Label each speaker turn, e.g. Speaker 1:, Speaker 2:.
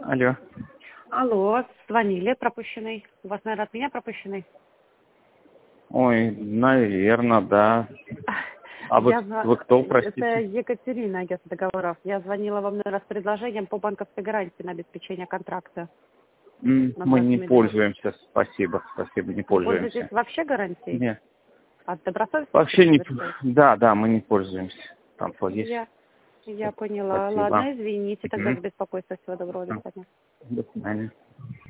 Speaker 1: Алло.
Speaker 2: Алло, звонили, пропущенный. У вас, наверное, от меня пропущенный?
Speaker 1: Ой, наверное, да. А вы кто, простите?
Speaker 2: Это Екатерина, агентство договоров. Я звонила вам, наверное, с предложением по банковской гарантии на обеспечение контракта.
Speaker 1: Мы не пользуемся, спасибо, не
Speaker 2: Не
Speaker 1: пользуемся.
Speaker 2: пользуетесь вообще гарантией?
Speaker 1: Нет.
Speaker 2: От добросовестности?
Speaker 1: Вообще не...
Speaker 2: говорите?
Speaker 1: Да, мы не пользуемся. Там что есть.
Speaker 2: Я поняла.
Speaker 1: Спасибо.
Speaker 2: Ладно, извините тогда за
Speaker 1: Мгм.
Speaker 2: беспокойство. Всего доброго, до свидания.
Speaker 1: До свидания.